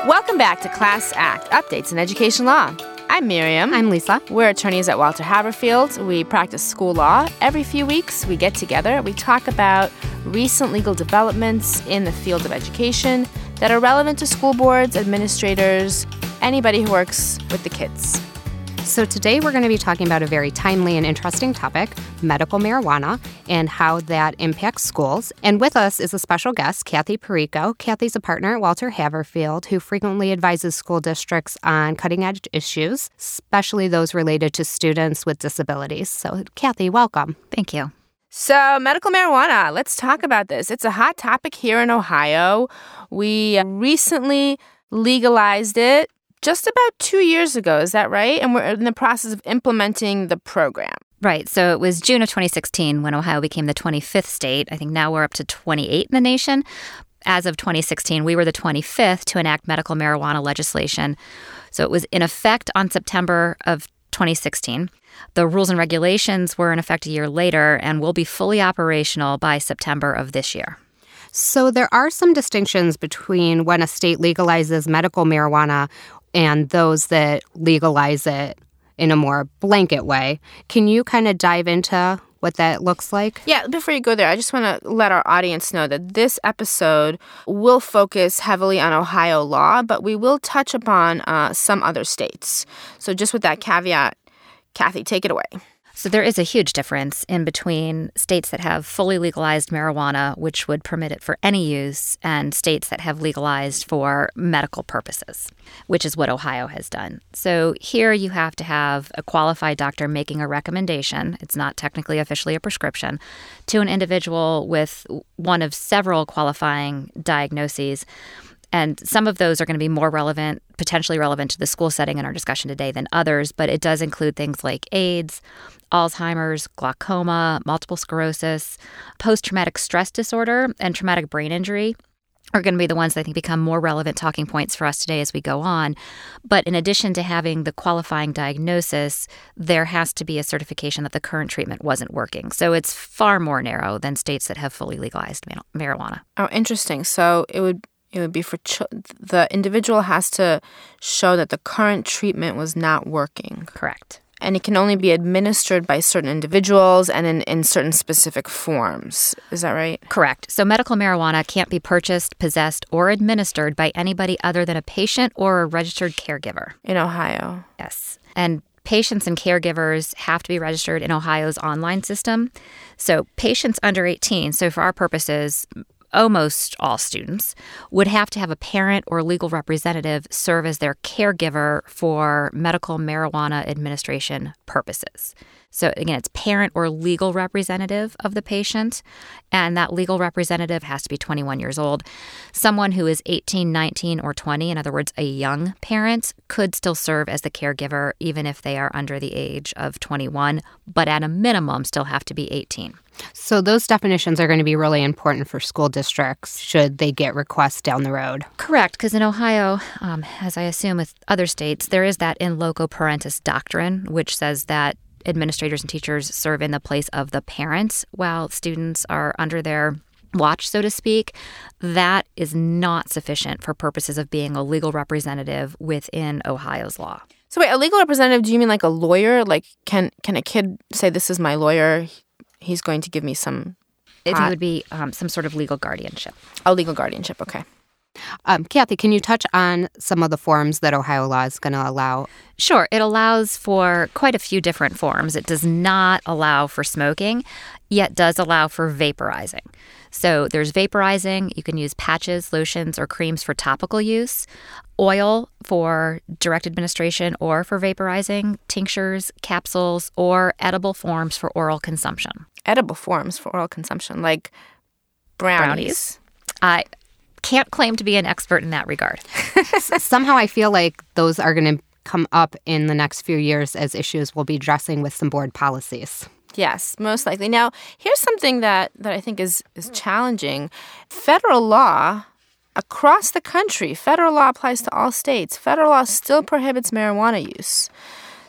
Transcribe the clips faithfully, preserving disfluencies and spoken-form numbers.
Welcome back to Class Act Updates in Education Law. I'm Miriam. I'm Lisa. We're attorneys at Walter Haverfield. We practice school law. Every few weeks, we get together. We talk about recent legal developments in the field of education that are relevant to school boards, administrators, anybody who works with the kids. So today we're going to be talking about a very timely and interesting topic, medical marijuana, and how that impacts schools. And with us is a special guest, Kathy Perico. Kathy's a partner at Walter Haverfield who frequently advises school districts on cutting-edge issues, especially those related to students with disabilities. So, Kathy, welcome. Thank you. So, medical marijuana, let's talk about this. It's a hot topic here in Ohio. We recently legalized it just about two years ago, is that right? And we're in the process of implementing the program. Right. So it was June of twenty sixteen when Ohio became the twenty-fifth state. I think now we're up to twenty-eight in the nation. As of twenty sixteen, we were the twenty-fifth to enact medical marijuana legislation. So it was in effect on September of twenty sixteen. The rules and regulations were in effect a year later and will be fully operational by September of this year. So there are some distinctions between when a state legalizes medical marijuana and those that legalize it in a more blanket way. Can you kind of dive into what that looks like? Yeah, before you go there, I just want to let our audience know that this episode will focus heavily on Ohio law, but we will touch upon uh, some other states. So just with that caveat, Kathy, take it away. So there is a huge difference in between states that have fully legalized marijuana, which would permit it for any use, and states that have legalized for medical purposes, which is what Ohio has done. So here you have to have a qualified doctor making a recommendation. It's not technically officially a prescription to an individual with one of several qualifying diagnoses. And some of those are going to be more relevant, potentially relevant to the school setting in our discussion today than others, but it does include things like AIDS, Alzheimer's, glaucoma, multiple sclerosis, post-traumatic stress disorder, and traumatic brain injury are going to be the ones that I think become more relevant talking points for us today as we go on. But in addition to having the qualifying diagnosis, there has to be a certification that the current treatment wasn't working. So it's far more narrow than states that have fully legalized marijuana. Oh, interesting. So it would It would be for ch- the individual has to show that the current treatment was not working. Correct. And it can only be administered by certain individuals and in, in certain specific forms. Is that right? Correct. So medical marijuana can't be purchased, possessed, or administered by anybody other than a patient or a registered caregiver. In Ohio. Yes. And patients and caregivers have to be registered in Ohio's online system. So patients under eighteen, so for our purposes, almost all students, would have to have a parent or legal representative serve as their caregiver for medical marijuana administration purposes. So again, it's parent or legal representative of the patient, and that legal representative has to be twenty-one years old. Someone who is eighteen, nineteen, or twenty, in other words, a young parent, could still serve as the caregiver even if they are under the age of twenty-one, but at a minimum still have to be eighteen. So those definitions are going to be really important for school districts should they get requests down the road. Correct, because in Ohio, um, as I assume with other states, there is that in loco parentis doctrine, which says that administrators and teachers serve in the place of the parents while students are under their watch, so to speak. That is not sufficient for purposes of being a legal representative within Ohio's law. So wait, a legal representative, do you mean like a lawyer? Like can can a kid say, this is my lawyer, he's going to give me some It would be um, some sort of legal guardianship. Oh, legal guardianship, okay. Um, Kathy, can you touch on some of the forms that Ohio law is going to allow? Sure. It allows for quite a few different forms. It does not allow for smoking, yet does allow for vaporizing. So there's vaporizing. You can use patches, lotions, or creams for topical use, oil for direct administration or for vaporizing, tinctures, capsules, or edible forms for oral consumption. Edible forms for oral consumption, like brownies. Brownies. I can't claim to be an expert in that regard. Somehow I feel like those are going to come up in the next few years as issues we'll be addressing with some board policies. Yes, most likely. Now, here's something that, that I think is, is challenging. Federal law across the country, federal law applies to all states. Federal law still prohibits marijuana use.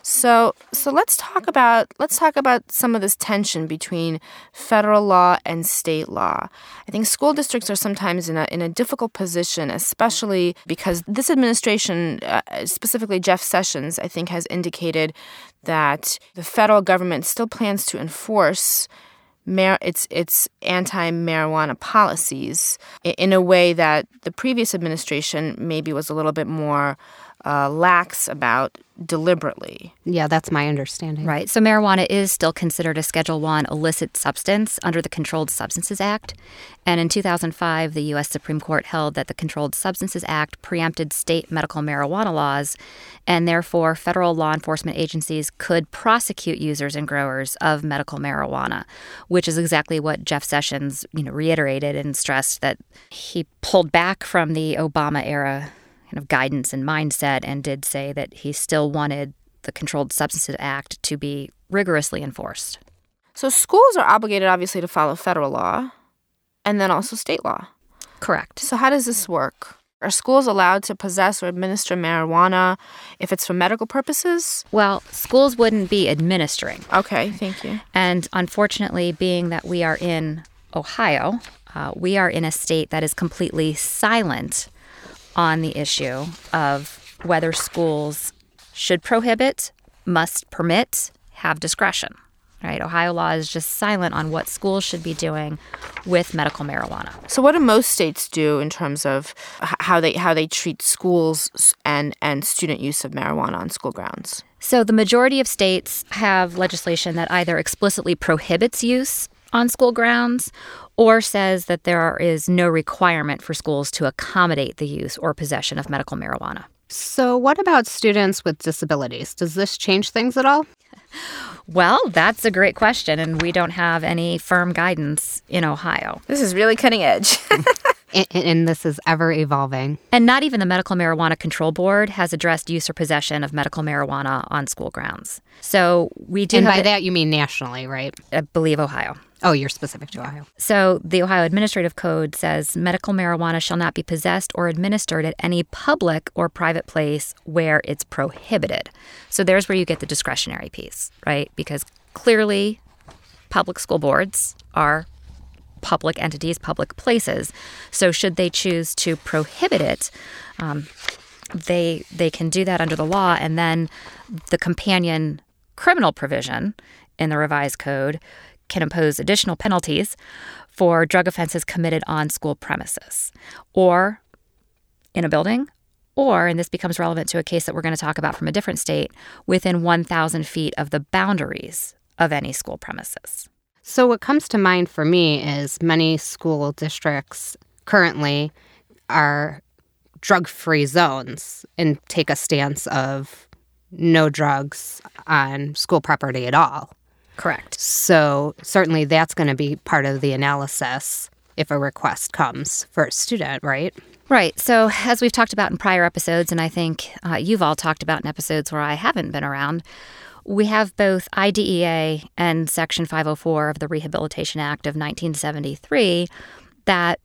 So, so let's talk about let's talk about some of this tension between federal law and state law. I think school districts are sometimes in a in a difficult position, especially because this administration, uh, specifically Jeff Sessions, I think has indicated that the federal government still plans to enforce Mar- its its anti-marijuana policies in a way that the previous administration maybe was a little bit more uh, lax about deliberately. Yeah, that's my understanding. Right. So marijuana is still considered a Schedule One illicit substance under the Controlled Substances Act. And in two thousand five, the U S Supreme Court held that the Controlled Substances Act preempted state medical marijuana laws, and therefore federal law enforcement agencies could prosecute users and growers of medical marijuana, which is exactly what Jeff Sessions, you know, reiterated and stressed that he pulled back from the Obama era kind of guidance and mindset and did say that he still wanted the Controlled Substances Act to be rigorously enforced. So schools are obligated, obviously, to follow federal law and then also state law. Correct. So how does this work? Are schools allowed to possess or administer marijuana if it's for medical purposes? Well, schools wouldn't be administering. Okay, thank you. And unfortunately, being that we are in Ohio, uh, we are in a state that is completely silent on the issue of whether schools should prohibit, must permit, have discretion. Right? Ohio law is just silent on what schools should be doing with medical marijuana. So what do most states do in terms of how they how they treat schools and, and student use of marijuana on school grounds? So the majority of states have legislation that either explicitly prohibits use on school grounds or says that there is no requirement for schools to accommodate the use or possession of medical marijuana. So what about students with disabilities? Does this change things at all? Well, that's a great question, and we don't have any firm guidance in Ohio. This is really cutting edge. and, and this is ever evolving. And not even the Medical Marijuana Control Board has addressed use or possession of medical marijuana on school grounds. So we do And have by it, that, you mean nationally, right? I believe Ohio. Oh, you're specific to Ohio. So the Ohio Administrative Code says medical marijuana shall not be possessed or administered at any public or private place where it's prohibited. So there's where you get the discretionary piece, right? Because clearly public school boards are public entities, public places. So should they choose to prohibit it, um, they they can do that under the law. And then the companion criminal provision in the revised code can impose additional penalties for drug offenses committed on school premises or in a building, or, and this becomes relevant to a case that we're going to talk about from a different state, within one thousand feet of the boundaries of any school premises. So what comes to mind for me is many school districts currently are drug-free zones and take a stance of no drugs on school property at all. Correct. So certainly that's going to be part of the analysis if a request comes for a student, right? Right. So as we've talked about in prior episodes, and I think uh, you've all talked about in episodes where I haven't been around, we have both I D E A and Section five oh four of the Rehabilitation Act of nineteen seventy-three that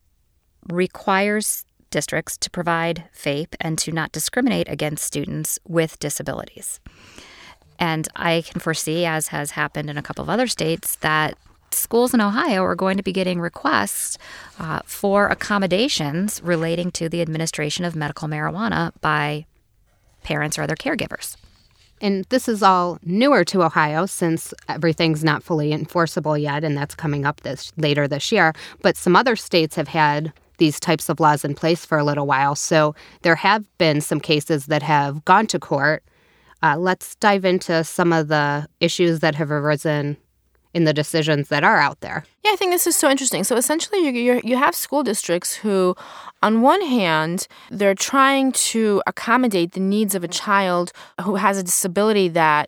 requires districts to provide FAPE and to not discriminate against students with disabilities. And I can foresee, as has happened in a couple of other states, that schools in Ohio are going to be getting requests uh, for accommodations relating to the administration of medical marijuana by parents or other caregivers. And this is all newer to Ohio since everything's not fully enforceable yet, and that's coming up this later this year. But some other states have had these types of laws in place for a little while. So there have been some cases that have gone to court. Uh, let's dive into some of the issues that have arisen in the decisions that are out there. Yeah, I think this is so interesting. So essentially, you you you have school districts who, on one hand, they're trying to accommodate the needs of a child who has a disability that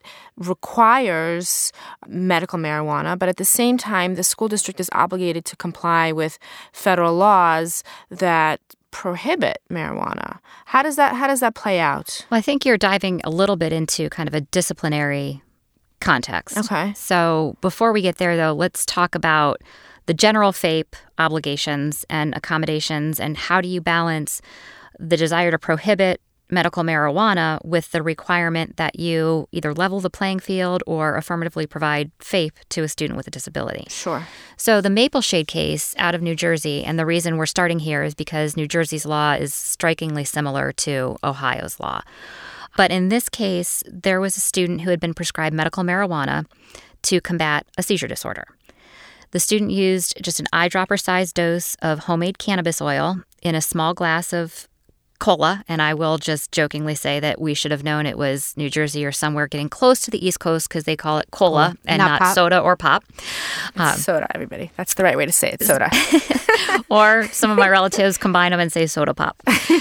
requires medical marijuana, but at the same time, the school district is obligated to comply with federal laws that prohibit marijuana. How does that how does that play out? Well, I think you're diving a little bit into kind of a disciplinary context. Okay. So before we get there, though, let's talk about the general FAPE obligations and accommodations, and how do you balance the desire to prohibit medical marijuana with the requirement that you either level the playing field or affirmatively provide FAPE to a student with a disability. Sure. So the Mapleshade case out of New Jersey, and the reason we're starting here is because New Jersey's law is strikingly similar to Ohio's law. But in this case, there was a student who had been prescribed medical marijuana to combat a seizure disorder. The student used just an eyedropper-sized dose of homemade cannabis oil in a small glass of cola, and I will just jokingly say that we should have known it was New Jersey or somewhere getting close to the East Coast because they call it cola cool. and not, not soda or pop. It's um, soda, everybody. That's the right way to say it, soda. Or some of my relatives combine them and say soda pop.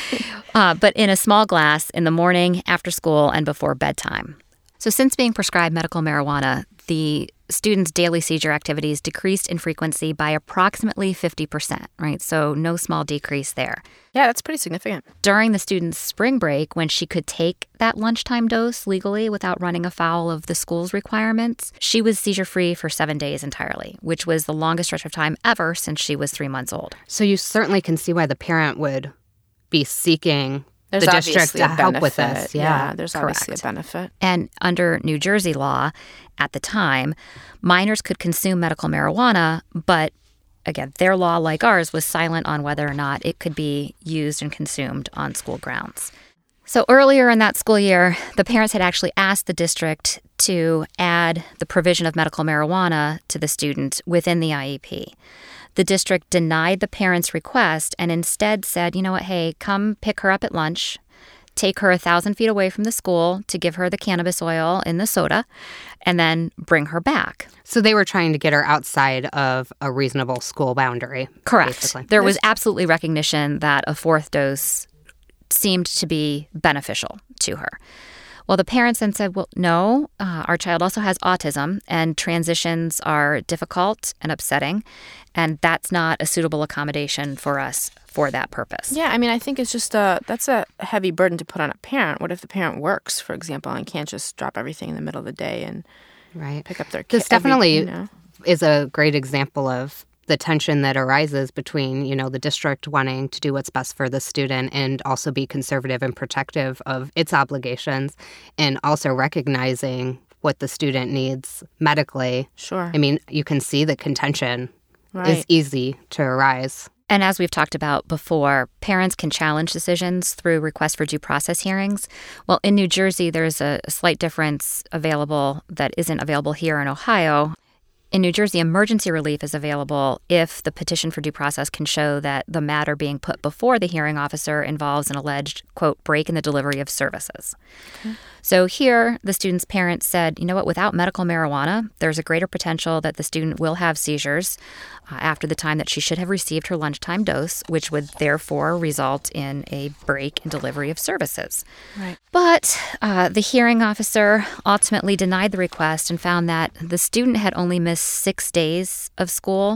Uh, but in a small glass in the morning, after school, and before bedtime. So since being prescribed medical marijuana, the students' daily seizure activities decreased in frequency by approximately fifty percent, right? So no small decrease there. Yeah, that's pretty significant. During the student's spring break, when she could take that lunchtime dose legally without running afoul of the school's requirements, she was seizure-free for seven days entirely, which was the longest stretch of time ever since she was three months old. So you certainly can see why the parent would be seeking There's the district to help benefit. with this. Yeah, yeah there's correct. obviously a benefit. And under New Jersey law, at the time, minors could consume medical marijuana, but again, their law, like ours, was silent on whether or not it could be used and consumed on school grounds. So earlier in that school year, the parents had actually asked the district to add the provision of medical marijuana to the student within the I E P. The district denied the parents' request and instead said, you know what, hey, come pick her up at lunch, take her a thousand feet away from the school to give her the cannabis oil in the soda, and then bring her back. So they were trying to get her outside of a reasonable school boundary. Correct. Basically. There was absolutely recognition that a fourth dose seemed to be beneficial to her. Well, the parents then said, well, no, uh, our child also has autism, and transitions are difficult and upsetting, and that's not a suitable accommodation for us for that purpose. Yeah, I mean, I think it's just a, that's a heavy burden to put on a parent. What if the parent works, for example, and can't just drop everything in the middle of the day and right. pick up their kid? This definitely every, you know? is a great example of the tension that arises between, you know, the district wanting to do what's best for the student and also be conservative and protective of its obligations, and also recognizing what the student needs medically. Sure. I mean, you can see the contention right. is easy to arise. And as we've talked about before, parents can challenge decisions through requests for due process hearings. Well, in New Jersey, there's a slight difference available that isn't available here in Ohio. In New Jersey, emergency relief is available if the petition for due process can show that the matter being put before the hearing officer involves an alleged, quote, break in the delivery of services. Okay. So here, the student's parents said, you know what, without medical marijuana, there's a greater potential that the student will have seizures uh, after the time that she should have received her lunchtime dose, which would therefore result in a break in delivery of services. Right. But uh, the hearing officer ultimately denied the request and found that the student had only missed six days of school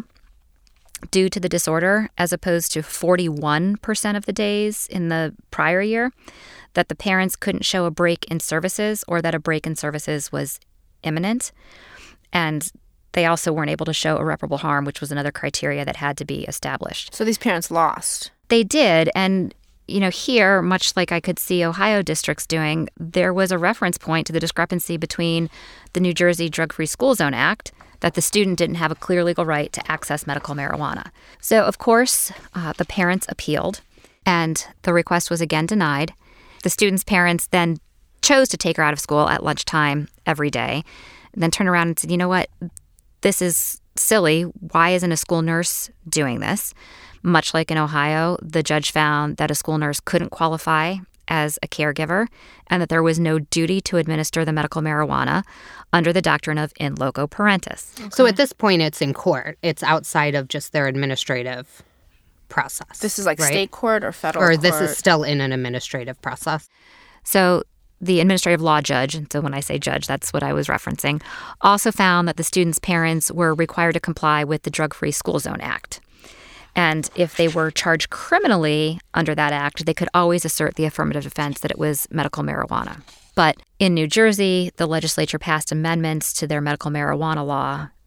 due to the disorder, as opposed to forty-one percent of the days in the prior year, that the parents couldn't show a break in services or that a break in services was imminent. And they also weren't able to show irreparable harm, which was another criteria that had to be established. So these parents lost. They did. And, you know, here, much like I could see Ohio districts doing, there was a reference point to the discrepancy between the New Jersey Drug-Free School Zone Act, that the student didn't have a clear legal right to access medical marijuana. So, of course, uh, the parents appealed, and the request was again denied. The student's parents then chose to take her out of school at lunchtime every day, and then turned around and said, you know what, this is silly. Why isn't a school nurse doing this? Much like in Ohio, the judge found that a school nurse couldn't qualify as a caregiver and that there was no duty to administer the medical marijuana under the doctrine of in loco parentis. Okay. So at this point, it's in court. It's outside of just their administrative process. This is like right? state court or federal or court? Or this is still in an administrative process? So the administrative law judge, and so when I say judge, that's what I was referencing, also found that the students' parents were required to comply with the Drug-Free School Zone Act. And if they were charged criminally under that act, they could always assert the affirmative defense that it was medical marijuana. But in New Jersey, the legislature passed amendments to their medical marijuana law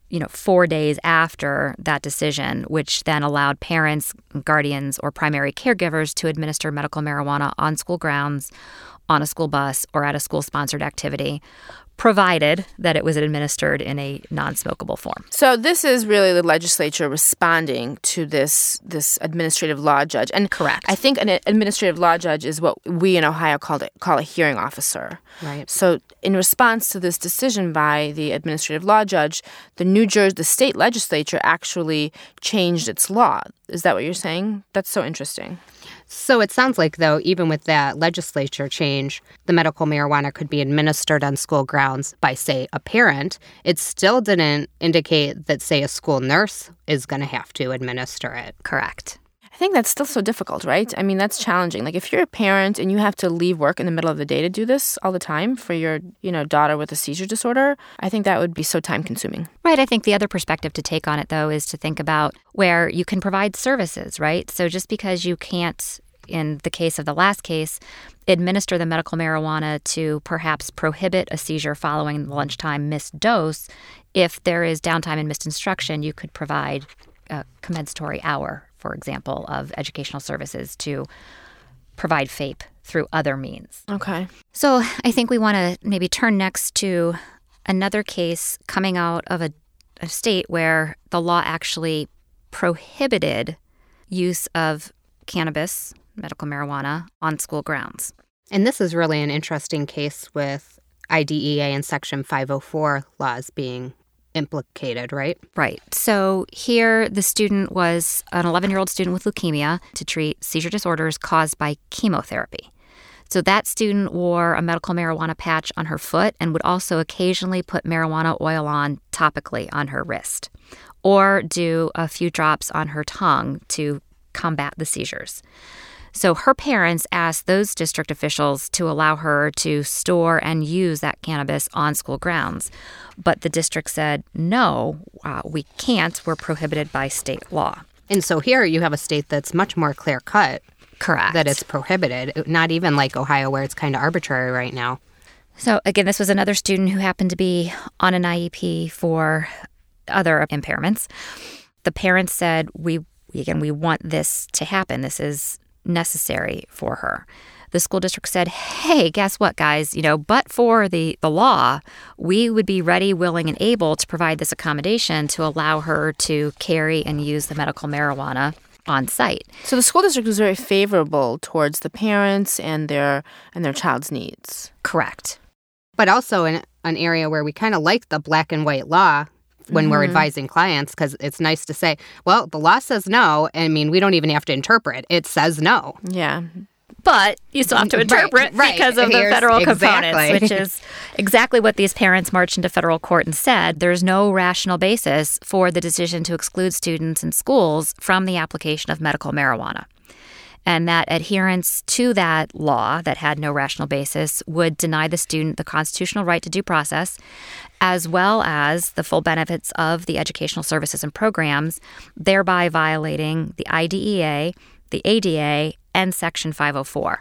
you know, four days after that decision, which then allowed parents, guardians, or primary caregivers to administer medical marijuana on school grounds, on a school bus, or at a school-sponsored activity, provided that it was administered in a non-smokable form. So this is really the legislature responding to this this administrative law judge. And correct. I think an administrative law judge is what we in Ohio call it, call a hearing officer. Right. So in response to this decision by the administrative law judge, the New Jersey, the state legislature actually changed its law. Is that what you're saying? That's so interesting. So it sounds like, though, even with that legislature change, the medical marijuana could be administered on school grounds by, say, a parent. It still didn't indicate that, say, a school nurse is going to have to administer it. Correct. I think that's still so difficult, right? I mean, that's challenging. Like, if you're a parent and you have to leave work in the middle of the day to do this all the time for your, you know, daughter with a seizure disorder, I think that would be so time-consuming. Right. I think the other perspective to take on it, though, is to think about where you can provide services, right? So just because you can't, in the case of the last case, administer the medical marijuana to perhaps prohibit a seizure following the lunchtime missed dose, if there is downtime and missed instruction, you could provide a compensatory hour, for example, of educational services to provide FAPE through other means. Okay. So I think we want to maybe turn next to another case coming out of a, a state where the law actually prohibited use of cannabis, medical marijuana, on school grounds. And this is really an interesting case with I D E A and Section five oh four laws being implicated, right? Right. So here the student was an eleven-year-old student with leukemia to treat seizure disorders caused by chemotherapy. So that student wore a medical marijuana patch on her foot and would also occasionally put marijuana oil on topically on her wrist or do a few drops on her tongue to combat the seizures. So her parents asked those district officials to allow her to store and use that cannabis on school grounds. But the district said, no, uh, we can't. We're prohibited by state law. And so here you have a state that's much more clear-cut. Correct. That it's prohibited, not even like Ohio where it's kind of arbitrary right now. So again, this was another student who happened to be on an I E P for other impairments. The parents said, we again, we want this to happen. This is necessary for her. The school district said, hey, guess what, guys? You know, but for the, the law, we would be ready, willing, and able to provide this accommodation to allow her to carry and use the medical marijuana on site. So the school district was very favorable towards the parents and their and their child's needs. Correct. But also in an area where we kind of like the black and white law when mm-hmm. we're advising clients, because it's nice to say, well, the law says no. I mean, we don't even have to interpret. It says no. Yeah. But you still have to interpret right, right. because of Here's, the federal exactly. components, which is exactly what these parents marched into federal court and said. There's no rational basis for the decision to exclude students in schools from the application of medical marijuana. And that adherence to that law that had no rational basis would deny the student the constitutional right to due process, as well as the full benefits of the educational services and programs, thereby violating the I D E A, the A D A, and Section five oh four.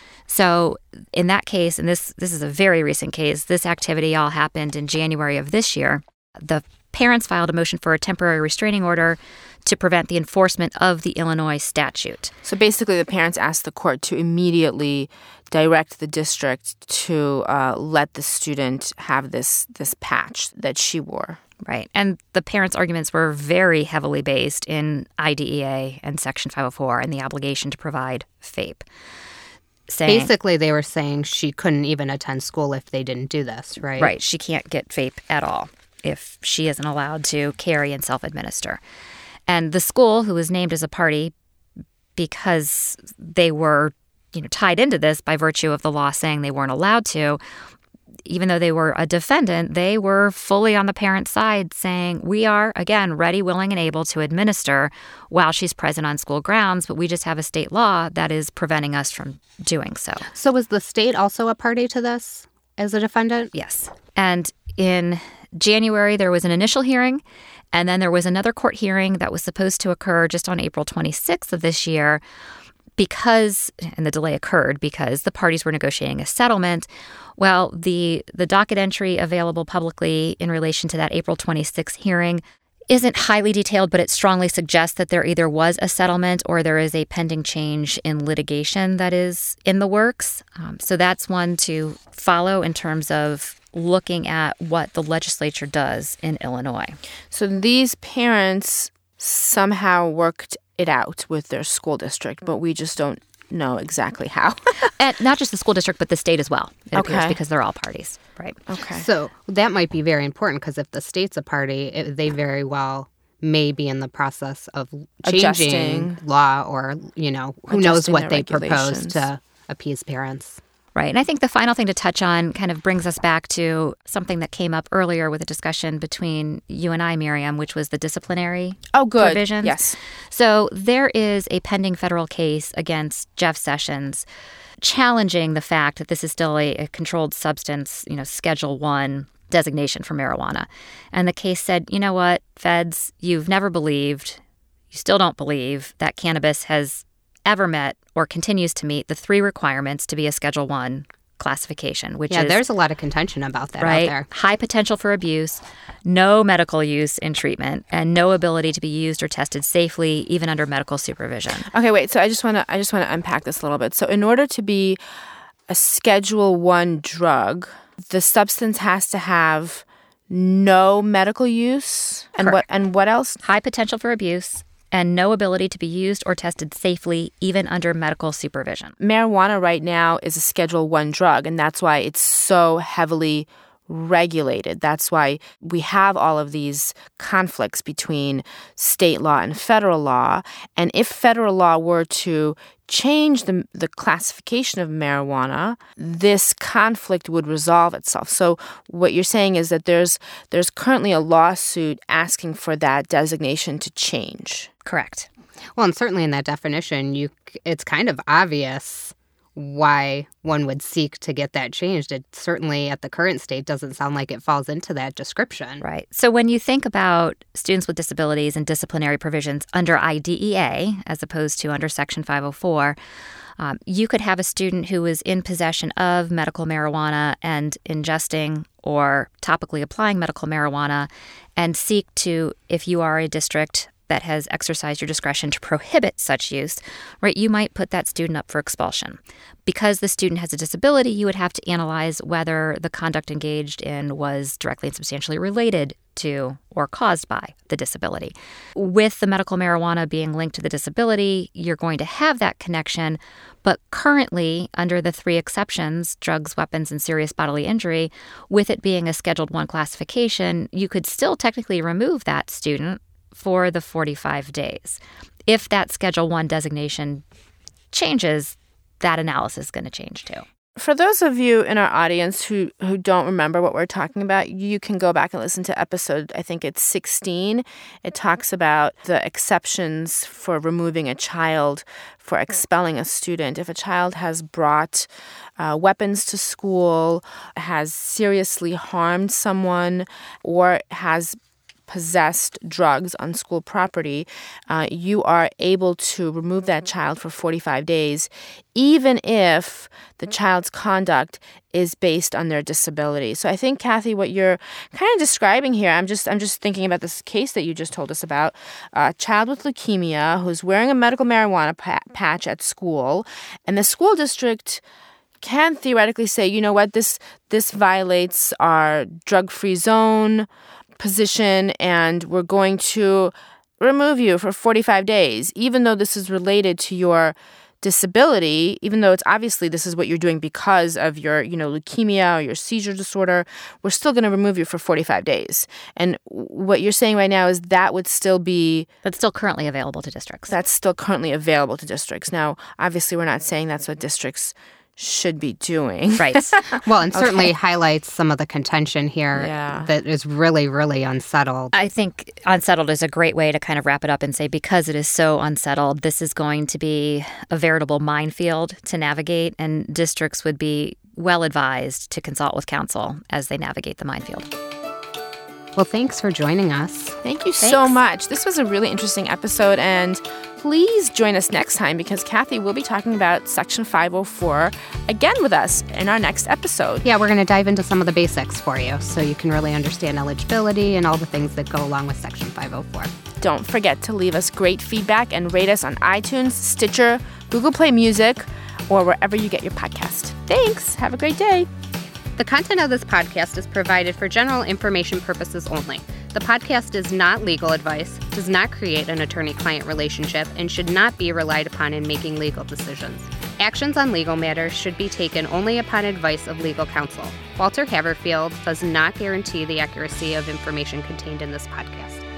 So in that case, and this this is a very recent case, this activity all happened in January of this year. The parents filed a motion for a temporary restraining order to prevent the enforcement of the Illinois statute. So basically the parents asked the court to immediately direct the district to uh, let the student have this this patch that she wore. Right. And the parents' arguments were very heavily based in I D E A and Section five oh four and the obligation to provide FAPE. Saying, Basically, they were saying she couldn't even attend school if they didn't do this, right? Right. She can't get FAPE at all if she isn't allowed to carry and self-administer. And the school, who was named as a party because they were, you know, tied into this by virtue of the law saying they weren't allowed to, even though they were a defendant, they were fully on the parent's side saying, we are, again, ready, willing, and able to administer while she's present on school grounds, but we just have a state law that is preventing us from doing so. So was the state also a party to this as a defendant? Yes. And in January, there was an initial hearing, and then there was another court hearing that was supposed to occur just on April twenty-sixth of this year. because, and the delay occurred because the parties were negotiating a settlement. Well, the the docket entry available publicly in relation to that April twenty-sixth hearing isn't highly detailed, but it strongly suggests that there either was a settlement or there is a pending change in litigation that is in the works. Um, so that's one to follow in terms of looking at what the legislature does in Illinois. So these parents somehow worked it out with their school district, but we just don't know exactly how. And not just the school district, but the state as well, it Okay. appears, because they're all parties. Right. Okay. So that might be very important because if the state's a party, it, they very well may be in the process of changing Adjusting. law or, you know, who knows Adjusting what their they propose regulations. to appease parents. Right. And I think the final thing to touch on kind of brings us back to something that came up earlier with a discussion between you and I, Miriam, which was the disciplinary Oh, good. provisions. Yes. So there is a pending federal case against Jeff Sessions challenging the fact that this is still a, a controlled substance, you know, Schedule One designation for marijuana. And the case said, you know what, feds, you've never believed, you still don't believe that cannabis has ever met or continues to meet the three requirements to be a Schedule One classification, which Yeah, is there's a lot of contention about that right, out there. high potential for abuse, no medical use in treatment, and no ability to be used or tested safely, even under medical supervision. Okay, wait. So I just want to I just want to unpack this a little bit. So in order to be a Schedule One drug, the substance has to have no medical use, and what Correct. and what else? High potential for abuse, and no ability to be used or tested safely, even under medical supervision. Marijuana right now is a Schedule One drug, and that's why it's so heavily regulated. That's why we have all of these conflicts between state law and federal law. And if federal law were to change the the classification of marijuana, this conflict would resolve itself. So what you're saying is that there's there's currently a lawsuit asking for that designation to change. Correct. Well, and certainly in that definition, you c- it's kind of obvious why one would seek to get that changed. It certainly, at the current state, doesn't sound like it falls into that description. Right. So when you think about students with disabilities and disciplinary provisions under I D E A, as opposed to under Section five oh four, um, you could have a student who is in possession of medical marijuana and ingesting or topically applying medical marijuana and seek to, if you are a district that has exercised your discretion to prohibit such use, right, you might put that student up for expulsion. Because the student has a disability, you would have to analyze whether the conduct engaged in was directly and substantially related to or caused by the disability. With the medical marijuana being linked to the disability, you're going to have that connection. But currently, under the three exceptions, drugs, weapons, and serious bodily injury, with it being a Scheduled One classification, you could still technically remove that student for the forty-five days. If that Schedule One designation changes, that analysis is going to change too. For those of you in our audience who, who don't remember what we're talking about, you can go back and listen to episode, I think it's sixteen. It talks about the exceptions for removing a child, for expelling a student. If a child has brought uh, weapons to school, has seriously harmed someone, or has possessed drugs on school property, uh, you are able to remove that child for forty-five days, even if the child's conduct is based on their disability. So I think, Kathy, what you're kind of describing here, I'm just I'm just thinking about this case that you just told us about, a child with leukemia who's wearing a medical marijuana pa- patch at school, and the school district can theoretically say, you know what, this this violates our drug-free zone position, and we're going to remove you for forty-five days, even though this is related to your disability, even though it's obviously this is what you're doing because of your, you know, leukemia or your seizure disorder, we're still going to remove you for forty-five days. And what you're saying right now is that would still be... That's still currently available to districts. That's still currently available to districts. Now, obviously, we're not saying that's what districts should be doing. Right. Well, and certainly Okay. highlights some of the contention here Yeah. that is really, really unsettled. I think unsettled is a great way to kind of wrap it up and say, because it is so unsettled, this is going to be a veritable minefield to navigate, and districts would be well advised to consult with counsel as they navigate the minefield. Well, thanks for joining us. Thank you Thanks. so much. This was a really interesting episode, and please join us next time because Kathy will be talking about Section five oh four again with us in our next episode. Yeah, we're going to dive into some of the basics for you so you can really understand eligibility and all the things that go along with Section five oh four. Don't forget to leave us great feedback and rate us on iTunes, Stitcher, Google Play Music, or wherever you get your podcast. Thanks. Have a great day. The content of this podcast is provided for general information purposes only. The podcast is not legal advice, does not create an attorney-client relationship, and should not be relied upon in making legal decisions. Actions on legal matters should be taken only upon advice of legal counsel. Walter Haverfield does not guarantee the accuracy of information contained in this podcast.